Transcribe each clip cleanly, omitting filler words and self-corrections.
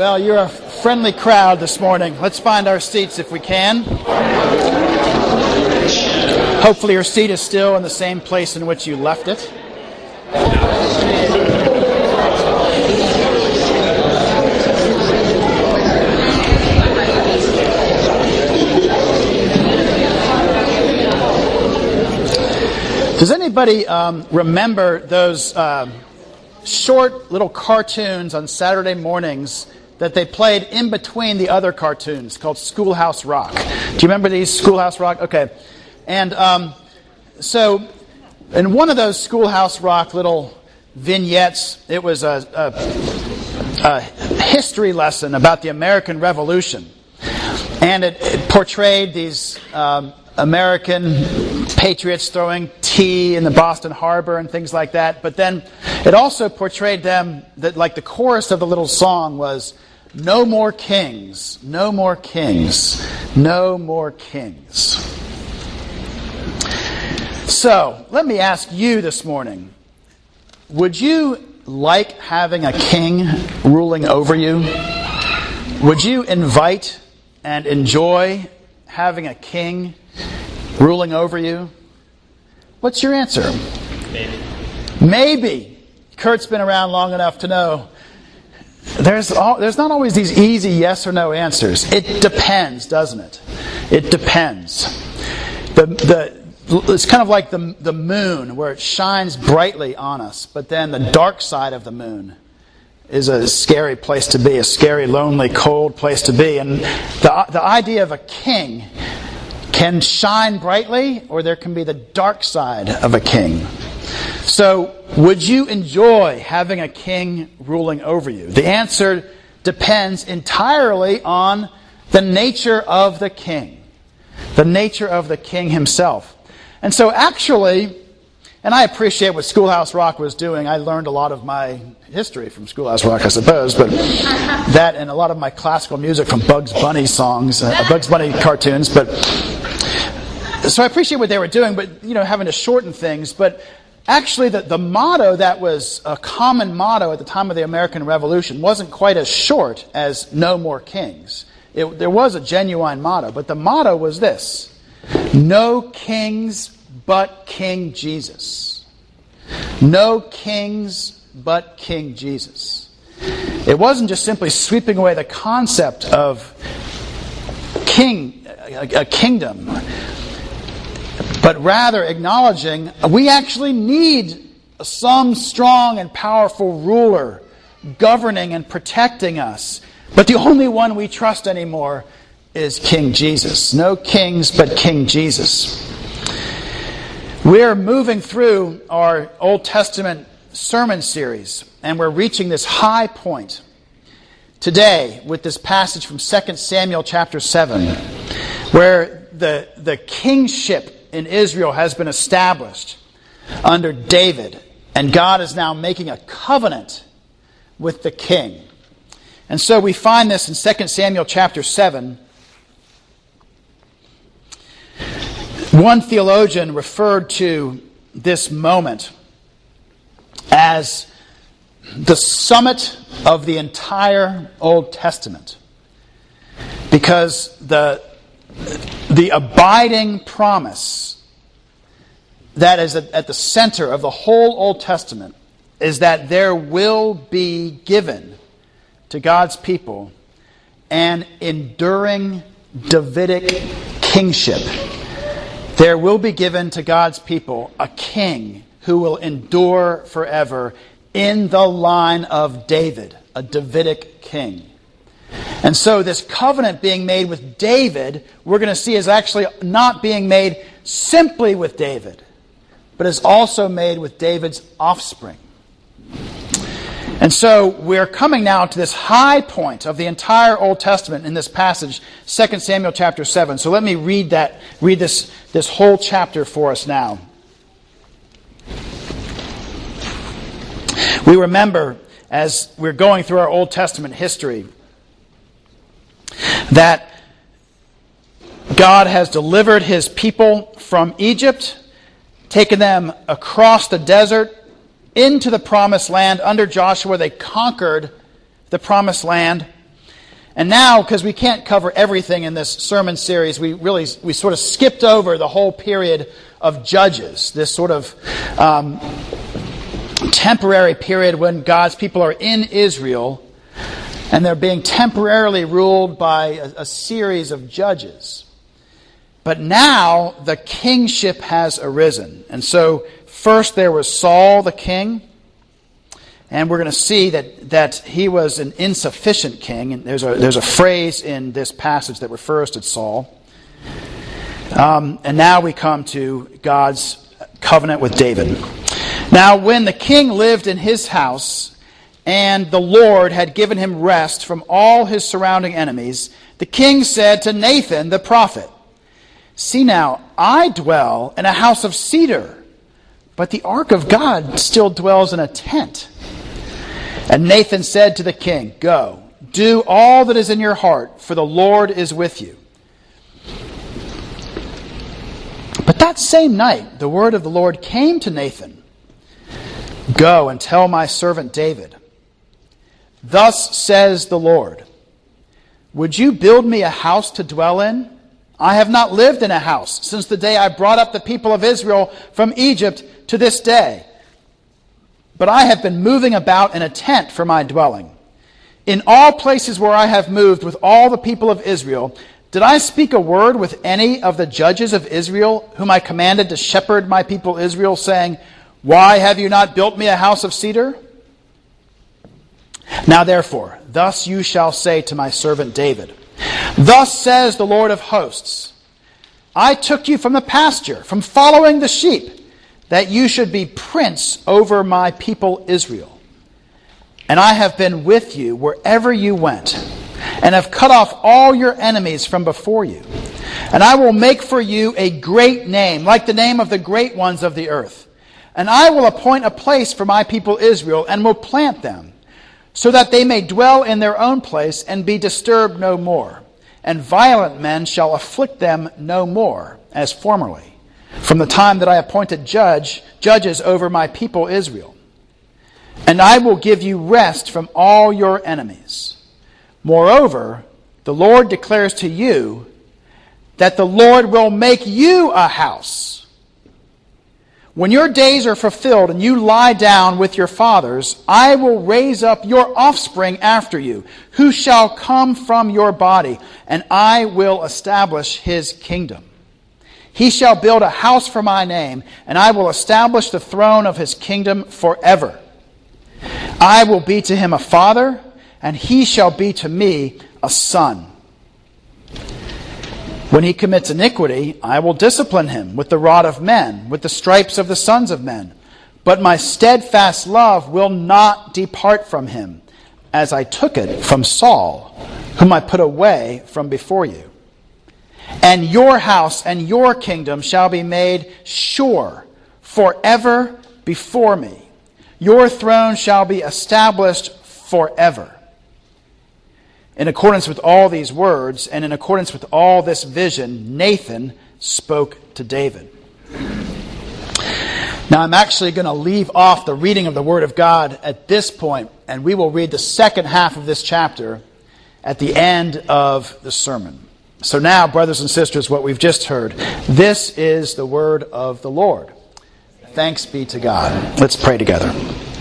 Well, you're a friendly crowd this morning. Let's find our seats if we can. Hopefully your seat is still in the same place in which you left it. Does anybody remember those short little cartoons on Saturday mornings that they played in between the other cartoons called Schoolhouse Rock? Do you remember these, Schoolhouse Rock? Okay. And so in one of those Schoolhouse Rock little vignettes, it was a history lesson about the American Revolution. And it portrayed these American patriots throwing tea in the Boston Harbor and things like that. But then it also portrayed them that, like, the chorus of the little song was, "No more kings, no more kings, no more kings." So, let me ask you this morning, would you like having a king ruling over you? Would you invite and enjoy having a king ruling over you? What's your answer? Maybe. Kurt's been around long enough to know there's not always these easy yes or no answers. It depends, doesn't it? It depends. It's kind of like the moon, where it shines brightly on us, but then the dark side of the moon is a scary place to be, a scary, lonely, cold place to be. And the idea of a king can shine brightly, or there can be the dark side of a king. So, would you enjoy having a king ruling over you? The answer depends entirely on the nature of the king. The nature of the king himself. And so actually, and I appreciate what Schoolhouse Rock was doing. I learned a lot of my history from Schoolhouse Rock, I suppose, but that and a lot of my classical music from Bugs Bunny songs, Bugs Bunny cartoons. But so I appreciate what they were doing, but having to shorten things. But actually, the motto that was a common motto at the time of the American Revolution wasn't quite as short as "No more kings." There was a genuine motto, but the motto was this: "No kings but King Jesus." No kings but King Jesus. It wasn't just simply sweeping away the concept of a kingdom, but rather acknowledging we actually need some strong and powerful ruler governing and protecting us. But the only one we trust anymore is King Jesus. No kings but King Jesus. We're moving through our Old Testament sermon series, and we're reaching this high point today with this passage from 2 Samuel chapter 7, where the kingship in Israel has been established under David, and God is now making a covenant with the king. And so we find this in 2 Samuel chapter 7. One theologian referred to this moment as the summit of the entire Old Testament, because the abiding promise that is at the center of the whole Old Testament is that there will be given to God's people an enduring Davidic kingship. There will be given to God's people a king who will endure forever in the line of David, a Davidic king. And so this covenant being made with David, we're going to see, is actually not being made simply with David, but is also made with David's offspring. And so we're coming now to this high point of the entire Old Testament in this passage, 2 Samuel chapter 7. So let me read this whole chapter for us now. We remember, as we're going through our Old Testament history, that God has delivered His people from Egypt, taken them across the desert, into the promised land. Under Joshua, they conquered the promised land. And now, because we can't cover everything in this sermon series, we sort of skipped over the whole period of Judges, this sort of temporary period when God's people are in Israel and they're being temporarily ruled by a series of judges. But now the kingship has arisen. And so first there was Saul the king. And we're going to see that he was an insufficient king. And there's a phrase in this passage that refers to Saul. And now we come to God's covenant with David. Now when the king lived in his house, and the Lord had given him rest from all his surrounding enemies, the king said to Nathan the prophet, "See now, I dwell in a house of cedar, but the ark of God still dwells in a tent." And Nathan said to the king, "Go, do all that is in your heart, for the Lord is with you." But that same night, the word of the Lord came to Nathan, "Go and tell my servant David, thus says the Lord, would you build me a house to dwell in? I have not lived in a house since the day I brought up the people of Israel from Egypt to this day. But I have been moving about in a tent for my dwelling. In all places where I have moved with all the people of Israel, did I speak a word with any of the judges of Israel, whom I commanded to shepherd my people Israel, saying, why have you not built me a house of cedar? Now therefore, thus you shall say to my servant David, thus says the Lord of hosts, I took you from the pasture, from following the sheep, that you should be prince over my people Israel. And I have been with you wherever you went, and have cut off all your enemies from before you. And I will make for you a great name, like the name of the great ones of the earth. And I will appoint a place for my people Israel, and will plant them, so that they may dwell in their own place and be disturbed no more. And violent men shall afflict them no more, as formerly, from the time that I appointed judges over my people Israel. And I will give you rest from all your enemies. Moreover, the Lord declares to you that the Lord will make you a house. When your days are fulfilled and you lie down with your fathers, I will raise up your offspring after you, who shall come from your body, and I will establish his kingdom. He shall build a house for my name, and I will establish the throne of his kingdom forever. I will be to him a father, and he shall be to me a son. When he commits iniquity, I will discipline him with the rod of men, with the stripes of the sons of men. But my steadfast love will not depart from him, as I took it from Saul, whom I put away from before you. And your house and your kingdom shall be made sure forever before me. Your throne shall be established forever. In accordance with all these words, and in accordance with all this vision, Nathan spoke to David. Now I'm actually going to leave off the reading of the Word of God at this point, and we will read the second half of this chapter at the end of the sermon. So now, brothers and sisters, what we've just heard, this is the word of the Lord. Thanks be to God. Let's pray together.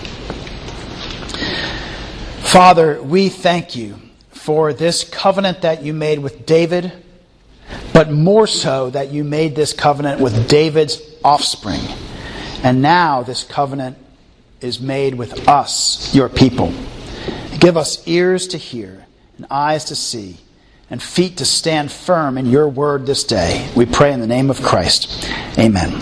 Father, we thank you for this covenant that you made with David, but more so that you made this covenant with David's offspring. And now this covenant is made with us, your people. Give us ears to hear and eyes to see and feet to stand firm in your word this day. We pray in the name of Christ. Amen.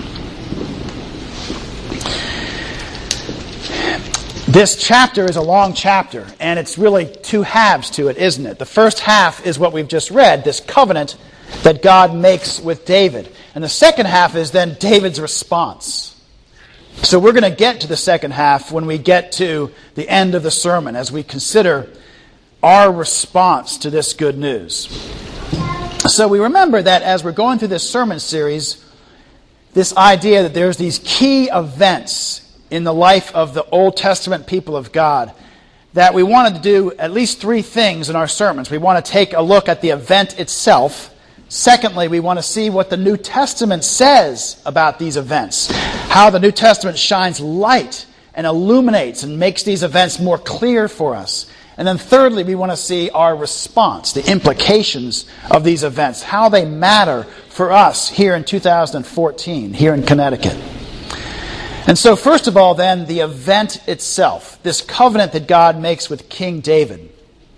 This chapter is a long chapter, and it's really two halves to it, isn't it? The first half is what we've just read, this covenant that God makes with David. And the second half is then David's response. So we're going to get to the second half when we get to the end of the sermon, as we consider our response to this good news. So we remember that as we're going through this sermon series, this idea that there's these key events in the life of the Old Testament people of God that we wanted to do at least three things in our sermons. We want to take a look at the event itself. Secondly, we want to see what the New Testament says about these events, how the New Testament shines light and illuminates and makes these events more clear for us. And then thirdly, we want to see our response, the implications of these events, how they matter for us here in 2014, here in Connecticut. And so first of all then, the event itself, this covenant that God makes with King David.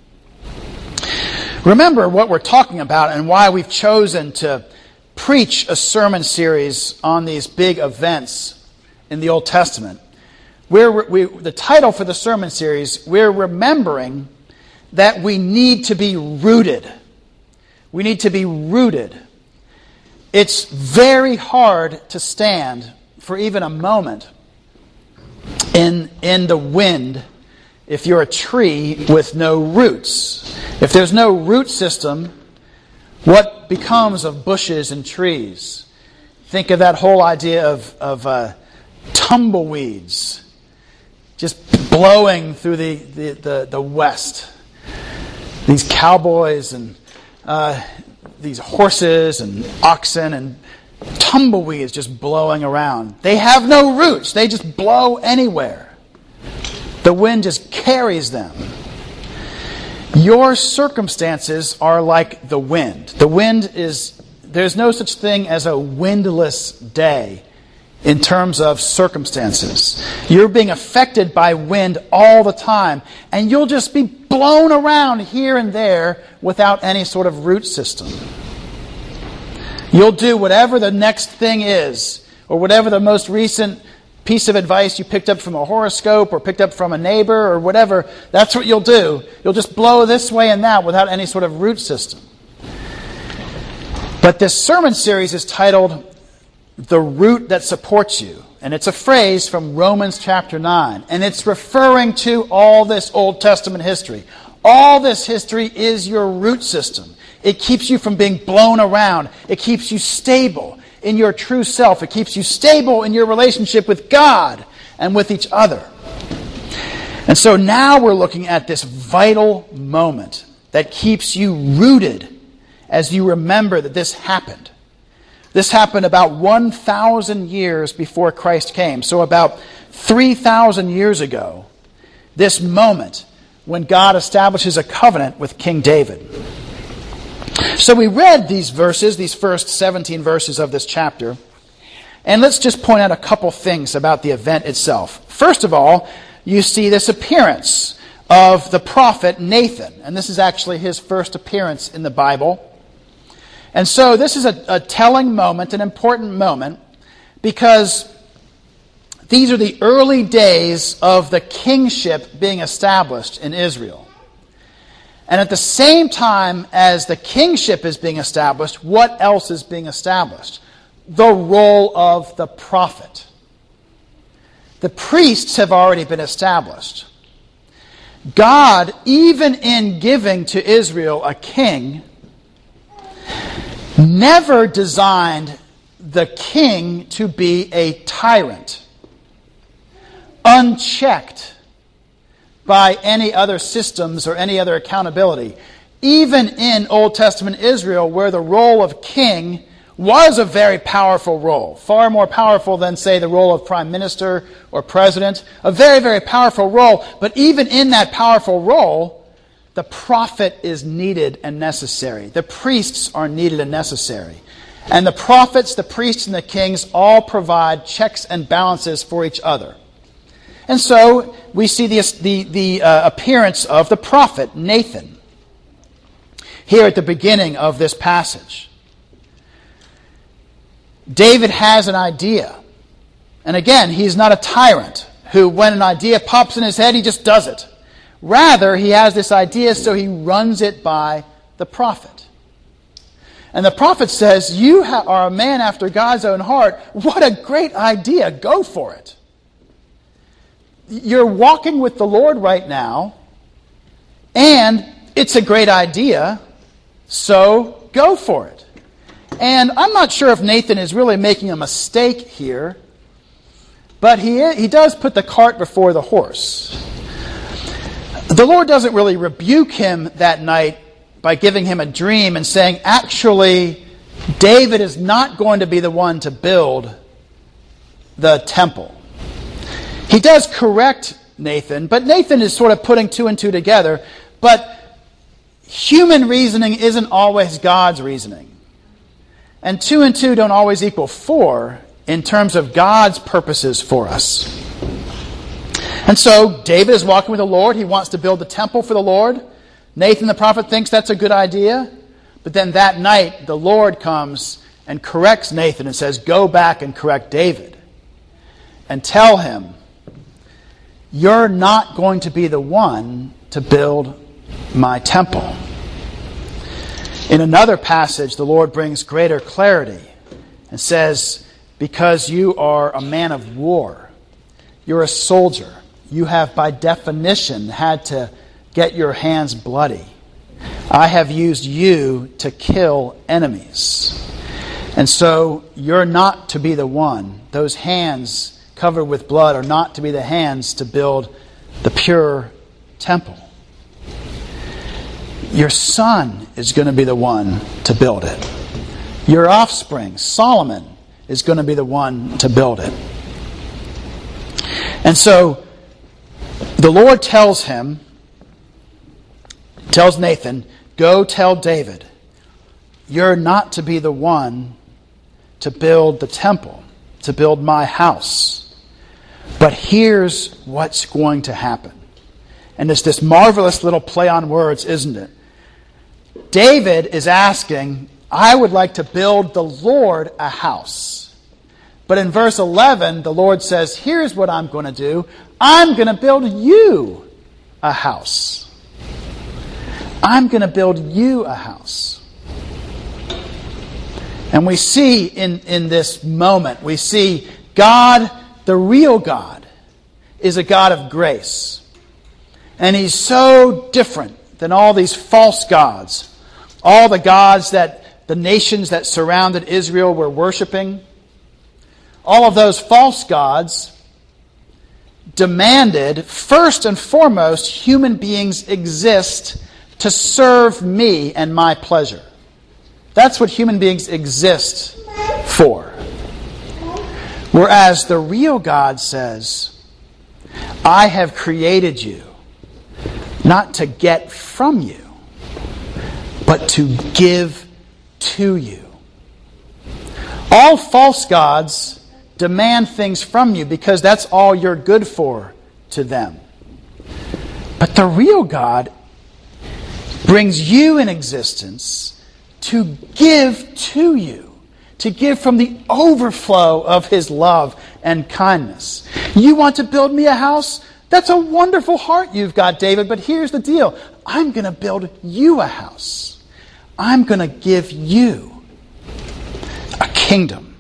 Remember what we're talking about and why we've chosen to preach a sermon series on these big events in the Old Testament. The title for the sermon series, we're remembering that we need to be rooted. We need to be rooted. It's very hard to stand for even a moment in the wind if you're a tree with no roots. If there's no root system, what becomes of bushes and trees? Think of that whole idea of tumbleweeds just blowing through the west. These cowboys and these horses and oxen and tumbleweeds just blowing around. They have no roots. They just blow anywhere. The wind just carries them. Your circumstances are like the wind. There's no such thing as a windless day in terms of circumstances. You're being affected by wind all the time, and you'll just be blown around here and there without any sort of root system. You'll do whatever the next thing is, or whatever the most recent piece of advice you picked up from a horoscope or picked up from a neighbor or whatever. That's what you'll do. You'll just blow this way and that without any sort of root system. But this sermon series is titled The Root That Supports You. And it's a phrase from Romans chapter 9. And it's referring to all this Old Testament history. All this history is your root system. It keeps you from being blown around. It keeps you stable in your true self. It keeps you stable in your relationship with God and with each other. And so now we're looking at this vital moment that keeps you rooted as you remember that this happened. This happened about 1,000 years before Christ came. So about 3,000 years ago, this moment when God establishes a covenant with King David. So we read these verses, these first 17 verses of this chapter, and let's just point out a couple things about the event itself. First of all, you see this appearance of the prophet Nathan, and this is actually his first appearance in the Bible. And so this is a telling moment, an important moment, because these are the early days of the kingship being established in Israel. And at the same time as the kingship is being established, what else is being established? The role of the prophet. The priests have already been established. God, even in giving to Israel a king, never designed the king to be a tyrant, unchecked by any other systems or any other accountability. Even in Old Testament Israel, where the role of king was a very powerful role, far more powerful than, say, the role of prime minister or president, a very, very powerful role. But even in that powerful role, the prophet is needed and necessary. The priests are needed and necessary. And the prophets, the priests, and the kings all provide checks and balances for each other. And so we see the appearance of the prophet Nathan here at the beginning of this passage. David has an idea. And again, he's not a tyrant who, when an idea pops in his head, he just does it. Rather, he has this idea, so he runs it by the prophet. And the prophet says, "You are a man after God's own heart. What a great idea. Go for it. You're walking with the Lord right now, and it's a great idea, so go for it." And I'm not sure if Nathan is really making a mistake here, but he does put the cart before the horse. The Lord doesn't really rebuke him that night by giving him a dream and saying, actually, David is not going to be the one to build the temple. He does correct Nathan, but Nathan is sort of putting two and two together. But human reasoning isn't always God's reasoning. And 2 and 2 don't always equal 4 in terms of God's purposes for us. And so David is walking with the Lord. He wants to build the temple for the Lord. Nathan the prophet thinks that's a good idea. But then that night, the Lord comes and corrects Nathan and says, go back and correct David. And tell him, you're not going to be the one to build my temple. In another passage, the Lord brings greater clarity and says, because you are a man of war, you're a soldier, you have by definition had to get your hands bloody. I have used you to kill enemies. And so you're not to be the one. Those hands covered with blood are not to be the hands to build the pure temple. Your son is going to be the one to build it. Your offspring, Solomon, is going to be the one to build it. And so the Lord tells Nathan, go tell David, you're not to be the one to build the temple, to build my house. But here's what's going to happen. And it's this marvelous little play on words, isn't it? David is asking, I would like to build the Lord a house. But in verse 11, the Lord says, here's what I'm going to do. I'm going to build you a house. I'm going to build you a house. And we see in this moment, we see God, the real God, is a God of grace. And He's so different than all these false gods. All the gods that the nations that surrounded Israel were worshiping. All of those false gods demanded, first and foremost, human beings exist to serve me and my pleasure. That's what human beings exist for. Whereas the real God says, I have created you not to get from you, but to give to you. All false gods demand things from you because that's all you're good for to them. But the real God brings you in existence to give to you, to give from the overflow of His love and kindness. You want to build me a house? That's a wonderful heart you've got, David, but here's the deal. I'm going to build you a house. I'm going to give you a kingdom.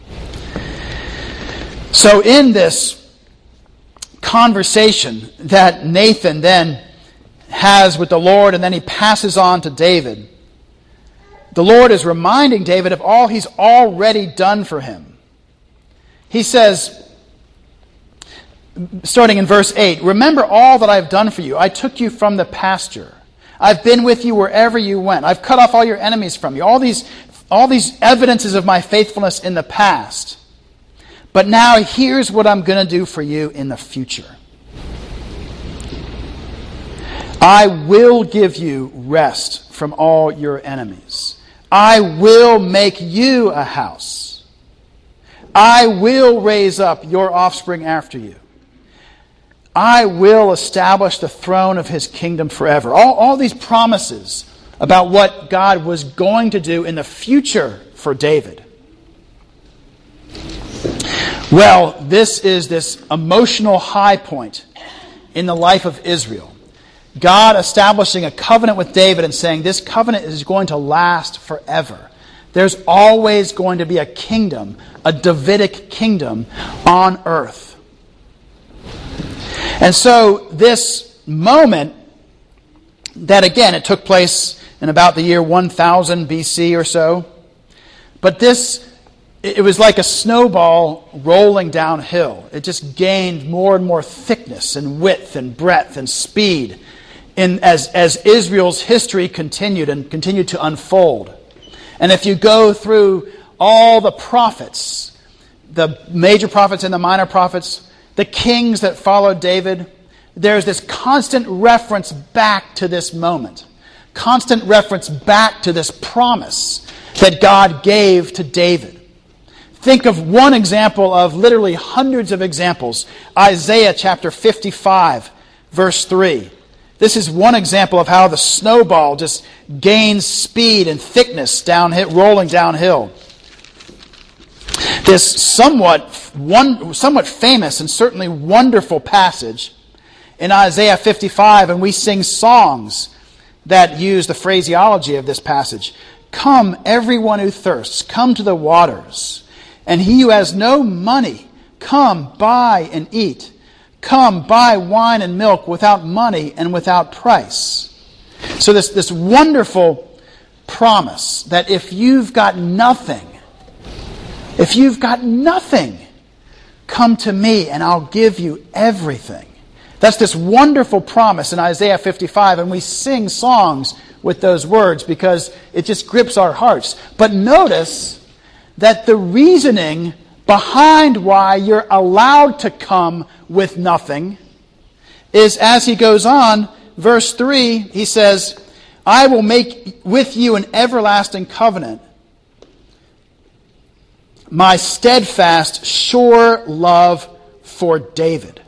So in this conversation that Nathan then has with the Lord and then he passes on to David, the Lord is reminding David of all He's already done for him. He says, starting in verse 8, remember all that I've done for you. I took you from the pasture. I've been with you wherever you went. I've cut off all your enemies from you. All these evidences of my faithfulness in the past. But now here's what I'm going to do for you in the future. I will give you rest from all your enemies. I will make you a house. I will raise up your offspring after you. I will establish the throne of His kingdom forever. All these promises about what God was going to do in the future for David. Well, this is this emotional high point in the life of Israel. God establishing a covenant with David and saying this covenant is going to last forever. There's always going to be a kingdom, a Davidic kingdom on earth. And so this moment that again, it took place in about the year 1000 BC or so. But it was like a snowball rolling downhill. It just gained more and more thickness and width and breadth and speed as Israel's history continued to unfold. And if you go through all the prophets, the major prophets and the minor prophets, the kings that followed David, there's this constant reference back to this moment. Constant reference back to this promise that God gave to David. Think of one example of literally hundreds of examples. Isaiah chapter 55, verse 3. This is one example of how the snowball just gains speed and thickness rolling downhill. This somewhat famous and certainly wonderful passage in Isaiah 55, and we sing songs that use the phraseology of this passage. Come, everyone who thirsts, come to the waters. And he who has no money, come, buy and eat. Come, buy wine and milk without money and without price. So this wonderful promise that if you've got nothing, come to me and I'll give you everything. That's this wonderful promise in Isaiah 55, and we sing songs with those words because it just grips our hearts. But notice that the reasoning behind why you're allowed to come with nothing is, as he goes on, verse 3, he says, I will make with you an everlasting covenant, my steadfast, sure love for David.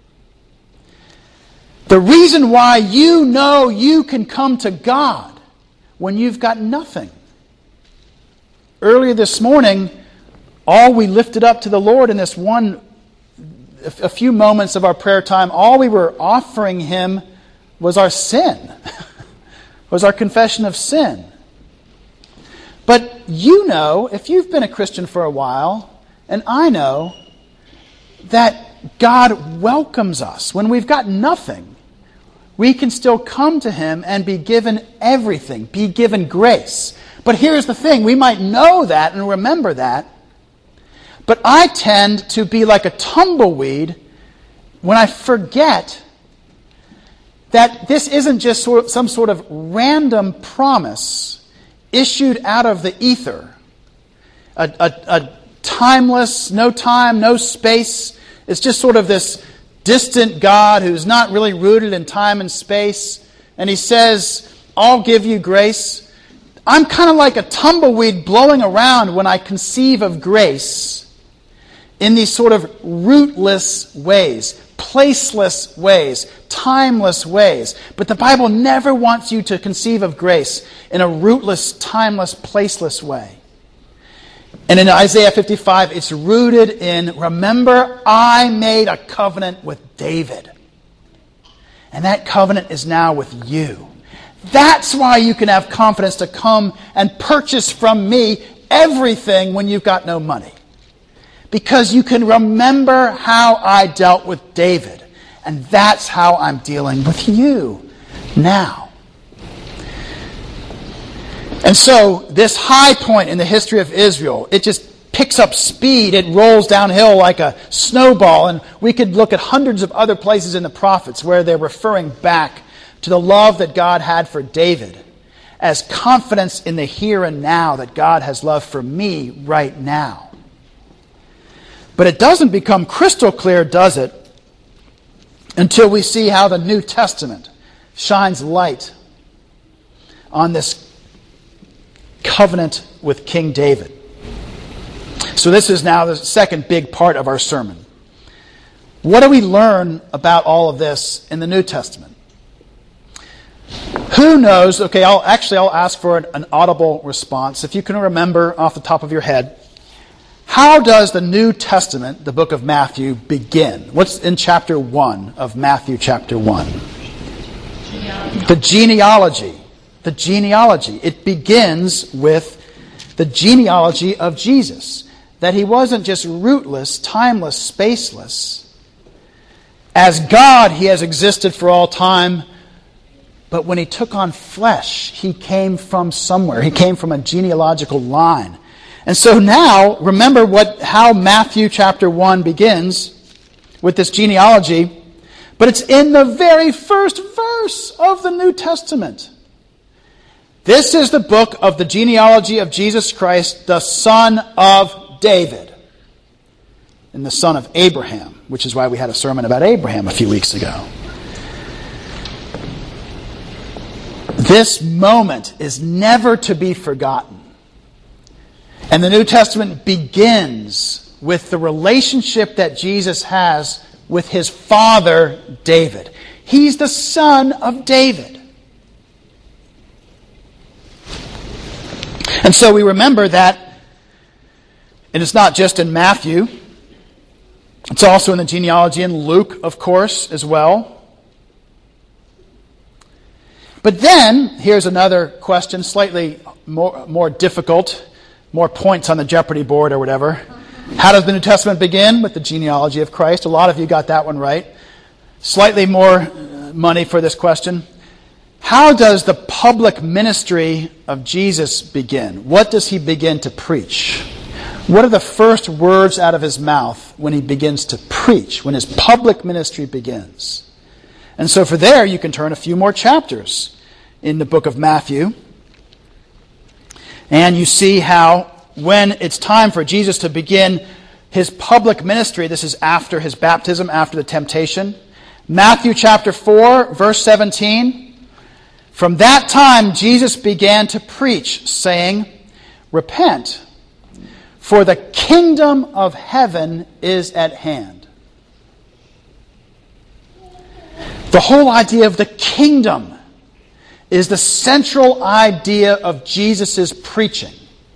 The reason why you know you can come to God when you've got nothing. Earlier this morning, all we lifted up to the Lord in this a few moments of our prayer time, all we were offering Him was our sin, was our confession of sin. But you know, if you've been a Christian for a while, and I know, that God welcomes us. When we've got nothing, we can still come to Him and be given everything, be given grace. But here's the thing, we might know that and remember that, but I tend to be like a tumbleweed when I forget that this isn't just some sort of random promise issued out of the ether. A timeless, no time, no space. It's just sort of this distant God who's not really rooted in time and space. And He says, I'll give you grace. I'm kind of like a tumbleweed blowing around when I conceive of grace in these sort of rootless ways, placeless ways, timeless ways. But the Bible never wants you to conceive of grace in a rootless, timeless, placeless way. And in Isaiah 55, it's rooted in, remember, I made a covenant with David. And that covenant is now with you. That's why you can have confidence to come and purchase from me everything when you've got no money. Because you can remember how I dealt with David. And that's how I'm dealing with you now. And so, this high point in the history of Israel, it just picks up speed. It rolls downhill like a snowball. And we could look at hundreds of other places in the prophets where they're referring back to the love that God had for David as confidence in the here and now that God has love for me right now. But it doesn't become crystal clear, does it, until we see how the New Testament shines light on this covenant with King David. So this is now the second big part of our sermon. What do we learn about all of this in the New Testament? Who knows? Okay, I'll ask for an audible response. If you can remember off the top of your head, how does the New Testament, the book of Matthew, begin? What's in chapter 1 of Matthew chapter 1? The genealogy. The genealogy. It begins with the genealogy of Jesus. That He wasn't just rootless, timeless, spaceless. As God, He has existed for all time. But when He took on flesh, He came from somewhere. He came from a genealogical line. And so now, remember how Matthew chapter 1 begins with this genealogy. But it's in the very first verse of the New Testament. This is the book of the genealogy of Jesus Christ, the son of David, and the son of Abraham, which is why we had a sermon about Abraham a few weeks ago. This moment is never to be forgotten. And the New Testament begins with the relationship that Jesus has with his father, David. He's the son of David. And so we remember that, and it's not just in Matthew, it's also in the genealogy in Luke, of course, as well. But then, here's another question, slightly more difficult, more points on the Jeopardy board or whatever. How does the New Testament begin? With the genealogy of Christ. A lot of you got that one right. Slightly more money for this question. How does the public ministry of Jesus begin? What does he begin to preach? What are the first words out of his mouth when he begins to preach, when his public ministry begins? And so for there, you can turn a few more chapters in the book of Matthew. And you see how when it's time for Jesus to begin his public ministry, this is after his baptism, after the temptation. Matthew chapter 4, verse 17. From that time, Jesus began to preach, saying, "Repent, for the kingdom of heaven is at hand." The whole idea of the kingdom is the central idea of Jesus' preaching.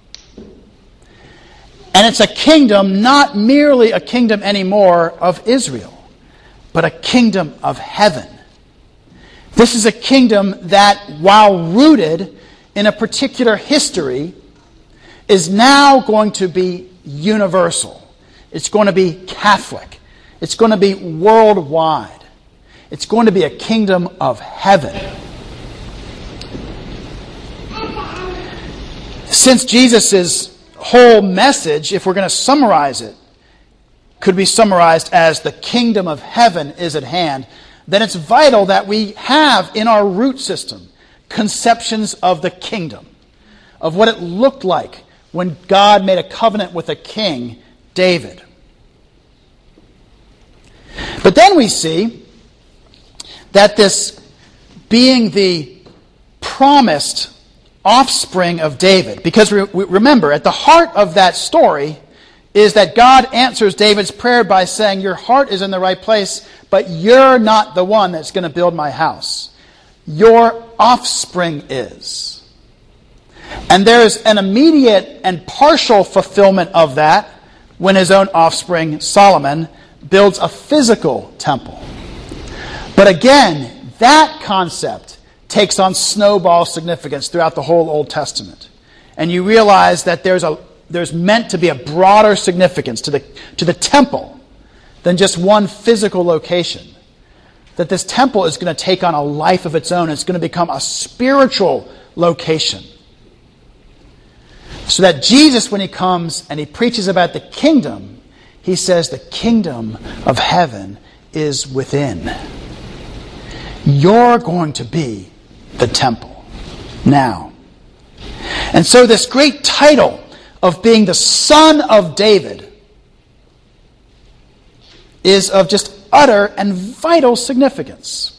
And it's a kingdom, not merely a kingdom anymore of Israel, but a kingdom of heaven. This is a kingdom that, while rooted in a particular history, is now going to be universal. It's going to be Catholic. It's going to be worldwide. It's going to be a kingdom of heaven. Since Jesus' whole message, if we're going to summarize it, could be summarized as the kingdom of heaven is at hand, then it's vital that we have in our root system conceptions of the kingdom, of what it looked like when God made a covenant with a king, David. But then we see that this being the promised offspring of David, because remember, at the heart of that story is that God answers David's prayer by saying, your heart is in the right place, but you're not the one that's going to build my house. Your offspring is. And there's an immediate and partial fulfillment of that when his own offspring, Solomon, builds a physical temple. But again, that concept takes on snowball significance throughout the whole Old Testament. And you realize that there's meant to be a broader significance to the temple than just one physical location. That this temple is going to take on a life of its own. It's going to become a spiritual location. So that Jesus, when he comes and he preaches about the kingdom, he says the kingdom of heaven is within. You're going to be the temple now. And so this great title of being the son of David is of just utter and vital significance.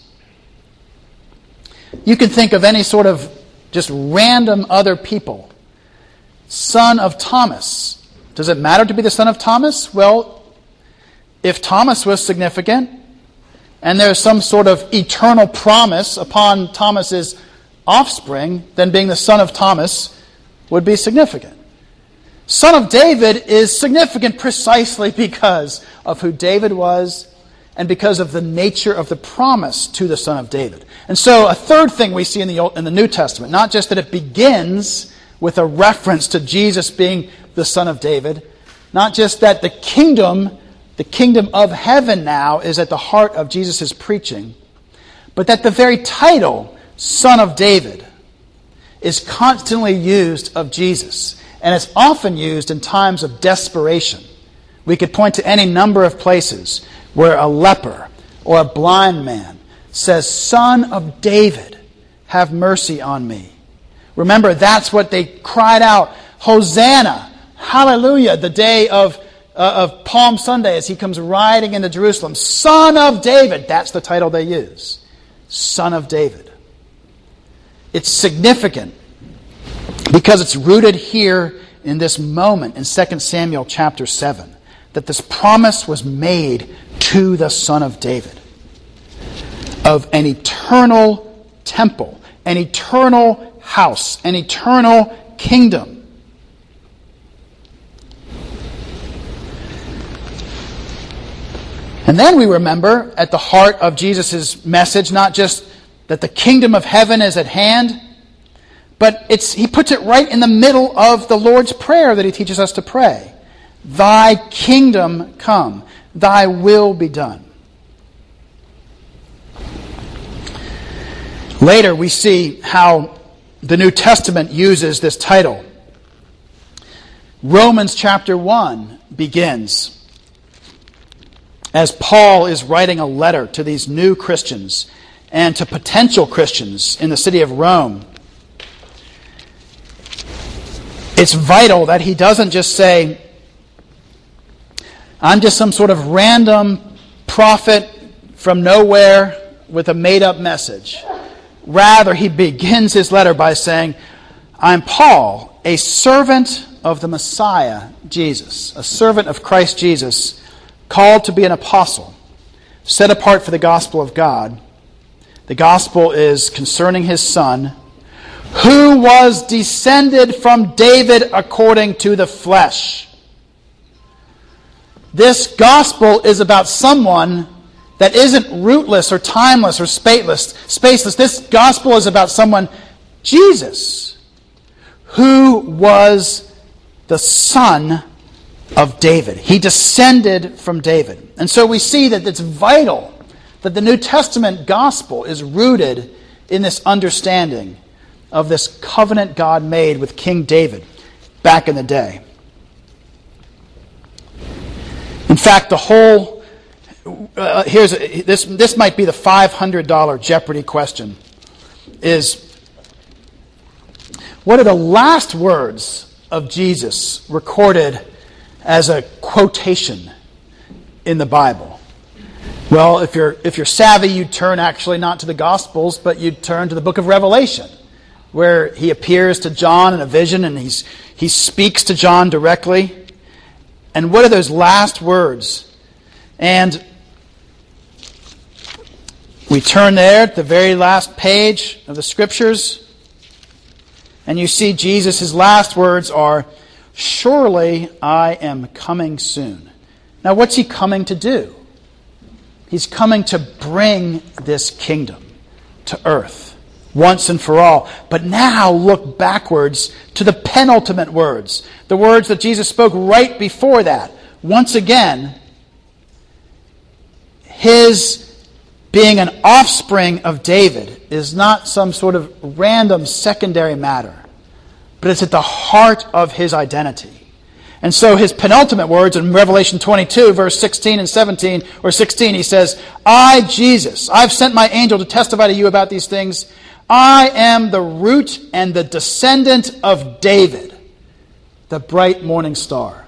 You can think of any sort of just random other people. Son of Thomas. Does it matter to be the son of Thomas? Well, if Thomas was significant, and there's some sort of eternal promise upon Thomas's offspring, then being the son of Thomas would be significant. Son of David is significant precisely because of who David was and because of the nature of the promise to the son of David. And so a third thing we see in the New Testament, not just that it begins with a reference to Jesus being the son of David, not just that the kingdom of heaven now is at the heart of Jesus' preaching, but that the very title, Son of David, is constantly used of Jesus. And it's often used in times of desperation. We could point to any number of places where a leper or a blind man says, "Son of David, have mercy on me." Remember, that's what they cried out, "Hosanna, hallelujah," the day of Palm Sunday as he comes riding into Jerusalem. "Son of David," that's the title they use. Son of David. It's significant because it's rooted here in this moment in 2 Samuel chapter 7, that this promise was made to the Son of David of an eternal temple, an eternal house, an eternal kingdom. And then we remember at the heart of Jesus' message, not just that the kingdom of heaven is at hand, but he puts it right in the middle of the Lord's Prayer that he teaches us to pray. "Thy kingdom come, thy will be done." Later we see how the New Testament uses this title. Romans chapter 1 begins as Paul is writing a letter to these new Christians and to potential Christians in the city of Rome. It's vital that he doesn't just say, "I'm just some sort of random prophet from nowhere with a made-up message." Rather, he begins his letter by saying, "I'm Paul, a servant of the Messiah, Jesus, a servant of Christ Jesus, called to be an apostle, set apart for the gospel of God." The gospel is concerning his Son, who was descended from David according to the flesh. This gospel is about someone that isn't rootless or timeless or spaceless. This gospel is about someone, Jesus, who was the Son of David. He descended from David. And so we see that it's vital that the New Testament gospel is rooted in this understanding of this covenant God made with King David back in the day. In fact, the whole this might be the $500 Jeopardy question, is what are the last words of Jesus recorded as a quotation in the Bible? Well, if you're savvy, you'd turn actually not to the Gospels, but you'd turn to the book of Revelation, where he appears to John in a vision and he speaks to John directly. And what are those last words? And we turn there at the very last page of the Scriptures, and you see Jesus' last words are, "Surely I am coming soon." Now, what's he coming to do? He's coming to bring this kingdom to earth once and for all. But now look backwards to the penultimate words, the words that Jesus spoke right before that. Once again, his being an offspring of David is not some sort of random secondary matter, but it's at the heart of his identity. And so his penultimate words in Revelation 22, verse 16 and 17, or 16, he says, "I, Jesus, I've sent my angel to testify to you about these things. I am the root and the descendant of David, the bright morning star."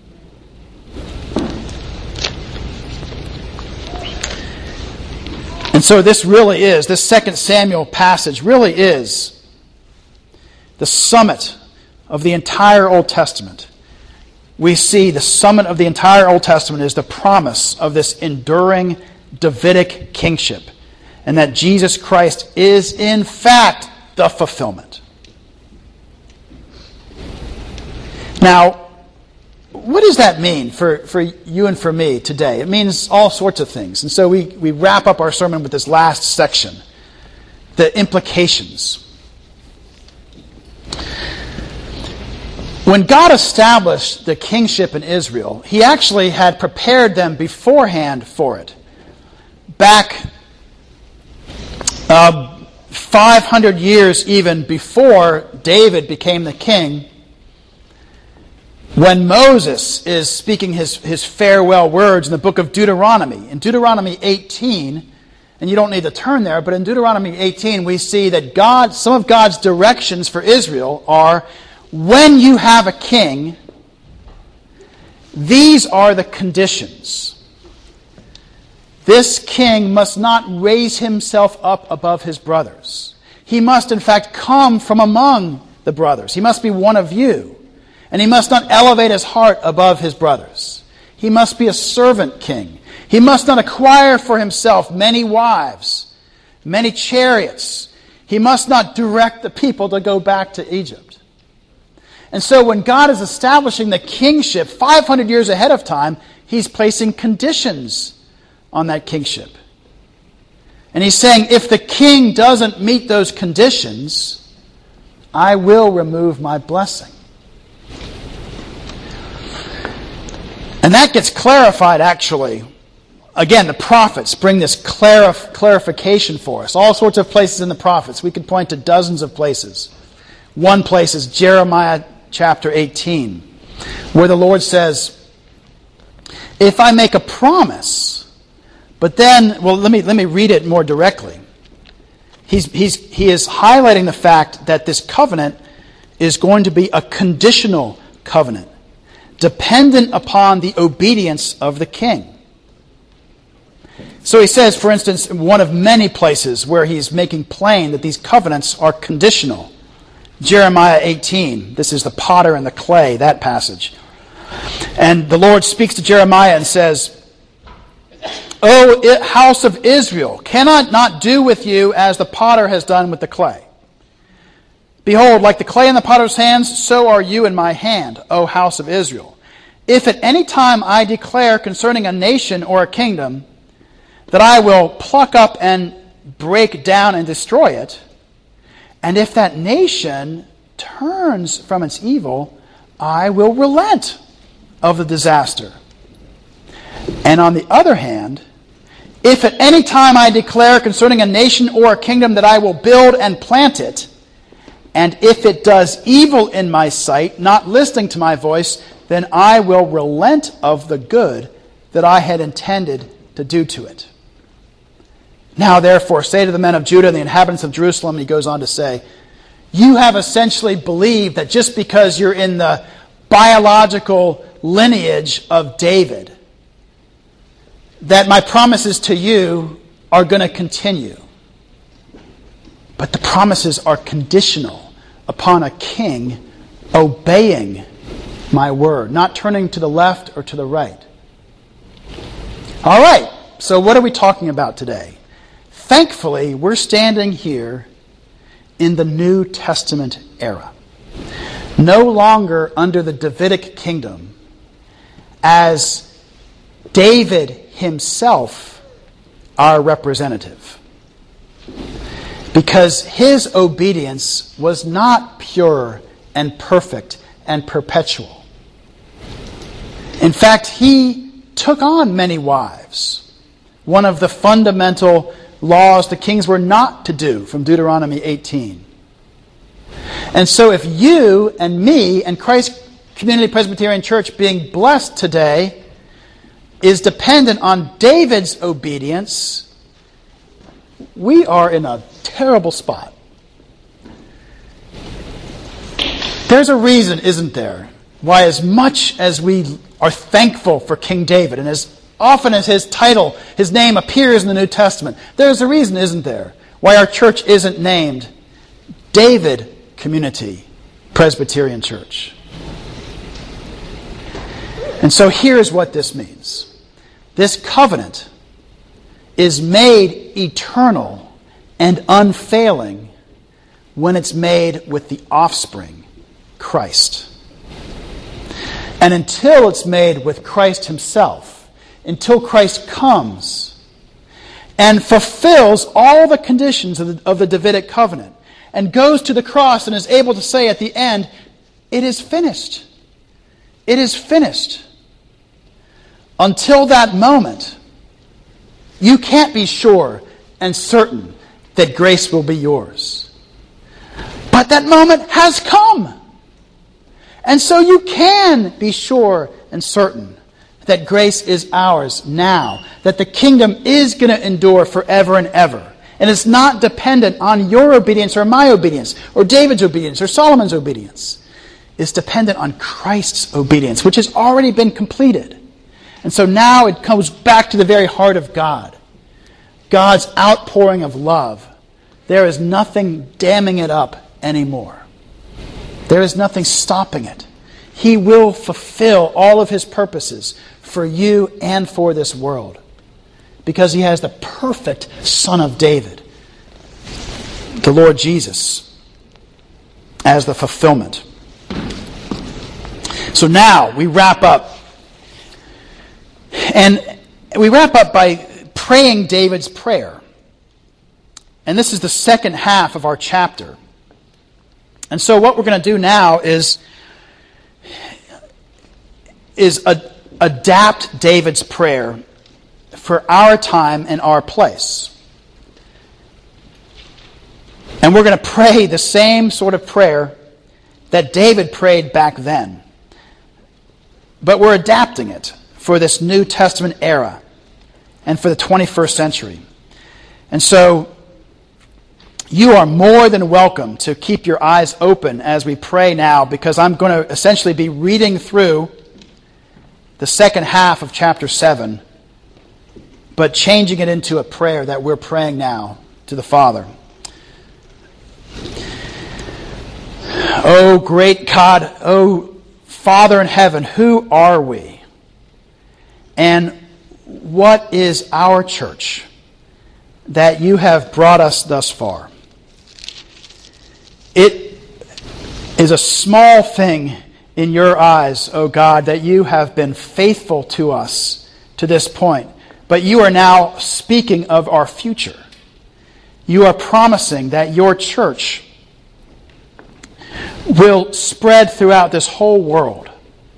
And so this 2 Samuel passage really is the summit of the entire Old Testament. We see the summit of the entire Old Testament is the promise of this enduring Davidic kingship, and that Jesus Christ is in fact the fulfillment. Now, what does that mean for you and for me today? It means all sorts of things. And so we wrap up our sermon with this last section, the implications. When God established the kingship in Israel, he actually had prepared them beforehand for it. Back 500 years even before David became the king, When Moses is speaking his farewell words in the book of Deuteronomy, in Deuteronomy 18, and you don't need to turn there, but in Deuteronomy 18 we see that some of God's directions for Israel are, when you have a king, these are the conditions. This king must not raise himself up above his brothers. He must, in fact, come from among the brothers. He must be one of you. And he must not elevate his heart above his brothers. He must be a servant king. He must not acquire for himself many wives, many chariots. He must not direct the people to go back to Egypt. And so when God is establishing the kingship 500 years ahead of time, he's placing conditions on that kingship. And he's saying, if the king doesn't meet those conditions, I will remove my blessing. And that gets clarified, actually. Again, the prophets bring this clarification for us. All sorts of places in the prophets. We could point to dozens of places. One place is Jeremiah chapter 18, where the Lord says, if I make a promise, but then, well, let me read it more directly. He is highlighting the fact that this covenant is going to be a conditional covenant, dependent upon the obedience of the king. So he says, for instance, in one of many places where he's making plain that these covenants are conditional. Jeremiah 18, this is the potter and the clay, that passage. And the Lord speaks to Jeremiah and says, O house of Israel, cannot not do with you as the potter has done with the clay? Behold, like the clay in the potter's hands, so are you in my hand, O house of Israel. If at any time I declare concerning a nation or a kingdom that I will pluck up and break down and destroy it, and if that nation turns from its evil, I will relent of the disaster. And on the other hand, if at any time I declare concerning a nation or a kingdom that I will build and plant it, and if it does evil in my sight, not listening to my voice, then I will relent of the good that I had intended to do to it. Now therefore say to the men of Judah and the inhabitants of Jerusalem, and he goes on to say, you have essentially believed that just because you're in the biological lineage of David, that my promises to you are going to continue. But the promises are conditional upon a king obeying my word, not turning to the left or to the right. All right, so what are we talking about today? Thankfully, we're standing here in the New Testament era. No longer under the Davidic kingdom, as David himself our representative. Because his obedience was not pure and perfect and perpetual. In fact, he took on many wives. One of the fundamental laws the kings were not to do from Deuteronomy 18. And so if you and me and Christ Community Presbyterian Church being blessed today is dependent on David's obedience, we are in a terrible spot. There's a reason, isn't there, why as much as we are thankful for King David, and as often as his title, his name appears in the New Testament, there's a reason, isn't there, why our church isn't named David Community Presbyterian Church. And so here's what this means. This covenant is made eternal and unfailing when it's made with the offspring, Christ. And until it's made with Christ himself, until Christ comes and fulfills all the conditions of the Davidic covenant and goes to the cross and is able to say at the end, it is finished. It is finished. Until that moment, you can't be sure and certain that grace will be yours. But that moment has come. And so you can be sure and certain that grace is ours now, that the kingdom is going to endure forever and ever. And it's not dependent on your obedience or my obedience or David's obedience or Solomon's obedience. It's dependent on Christ's obedience, which has already been completed. And so now it comes back to the very heart of God. God's outpouring of love. There is nothing damming it up anymore. There is nothing stopping it. He will fulfill all of His purposes for you and for this world, because He has the perfect Son of David, the Lord Jesus, as the fulfillment. So now we wrap up. And we wrap up by praying David's prayer. And this is the second half of our chapter. And so what we're going to do now is adapt David's prayer for our time and our place. And we're going to pray the same sort of prayer that David prayed back then. But we're adapting it for this New Testament era and for the 21st century. And so you are more than welcome to keep your eyes open as we pray now, because I'm going to essentially be reading through the second half of chapter 7, but changing it into a prayer that we're praying now to the Father. Oh, great God, oh, Father in heaven, who are we? And what is our church that you have brought us thus far? It is a small thing in your eyes, O God, that you have been faithful to us to this point. But you are now speaking of our future. You are promising that your church will spread throughout this whole world.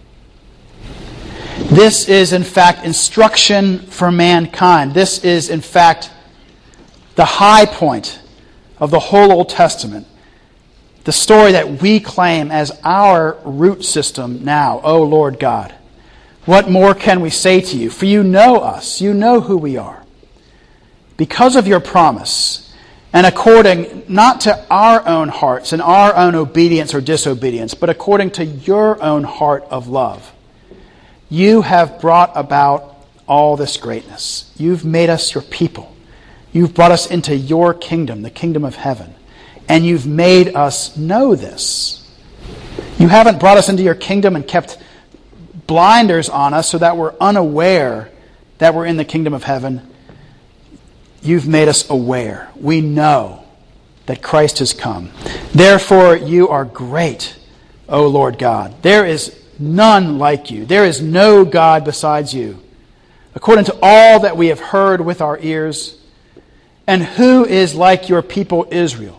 This is, in fact, instruction for mankind. This is, in fact, the high point of the whole Old Testament. The story that we claim as our root system now, O Lord God. What more can we say to you? For you know us. You know who we are. Because of your promise, and according not to our own hearts and our own obedience or disobedience, but according to your own heart of love, you have brought about all this greatness. You've made us your people. You've brought us into your kingdom, the kingdom of heaven. And you've made us know this. You haven't brought us into your kingdom and kept blinders on us so that we're unaware that we're in the kingdom of heaven. You've made us aware. We know that Christ has come. Therefore, you are great, O Lord God. There is none like you. There is no God besides you, according to all that we have heard with our ears. And who is like your people Israel,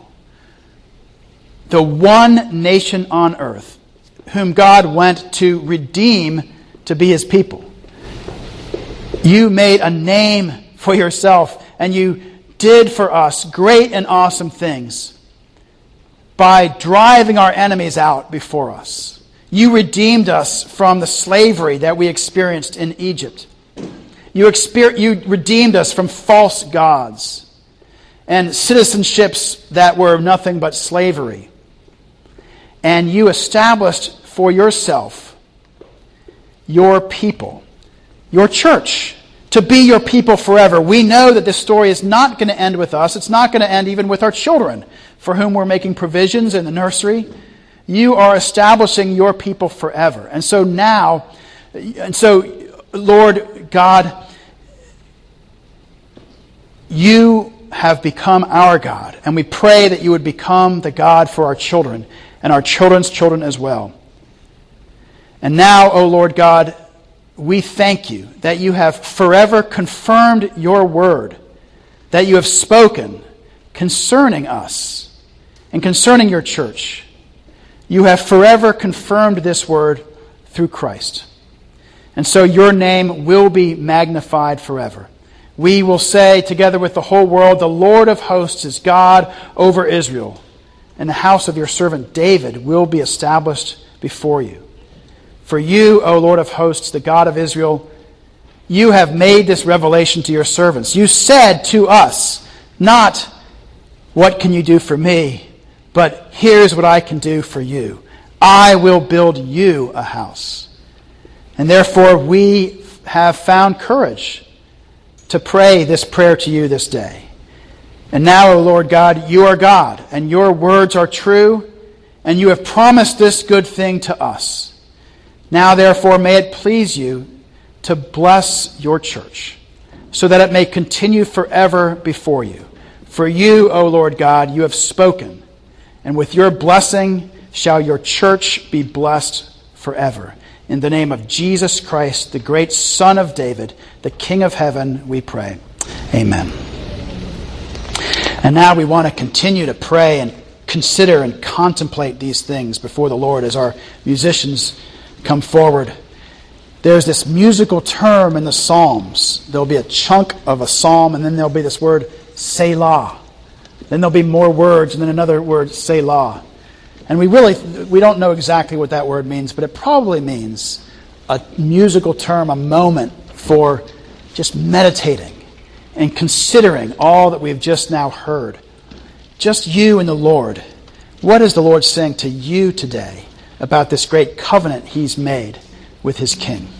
the one nation on earth, whom God went to redeem to be His people? You made a name for yourself, and you did for us great and awesome things by driving our enemies out before us. You redeemed us from the slavery that we experienced in Egypt. You redeemed us from false gods and citizenships that were nothing but slavery. And you established for yourself your people, your church, to be your people forever. We know that this story is not going to end with us. It's not going to end even with our children, for whom we're making provisions in the nursery. You are establishing your people forever. And so now, Lord God, you have become our God. And we pray that you would become the God for our children and our children's children as well. And now, O Lord God, we thank you that you have forever confirmed your word, that you have spoken concerning us and concerning your church. You have forever confirmed this word through Christ. And so your name will be magnified forever. We will say together with the whole world, the Lord of hosts is God over Israel, and the house of your servant David will be established before you. For you, O Lord of hosts, the God of Israel, you have made this revelation to your servants. You said to us, not, what can you do for me? But here's what I can do for you. I will build you a house. And therefore we have found courage to pray this prayer to you this day. And now, O Lord God, you are God, and your words are true, and you have promised this good thing to us. Now, therefore, may it please you to bless your church, so that it may continue forever before you. For you, O Lord God, you have spoken, and with your blessing shall your church be blessed forever. In the name of Jesus Christ, the great Son of David, the King of heaven, we pray. Amen. And now we want to continue to pray and consider and contemplate these things before the Lord as our musicians come forward. There's this musical term in the Psalms. There'll be a chunk of a psalm, and then there'll be this word, Selah. Then there'll be more words, and then another word, Selah. And we don't know exactly what that word means, but it probably means a musical term, a moment for just meditating and considering all that we've just now heard. Just you and the Lord. What is the Lord saying to you today about this great covenant he's made with his King?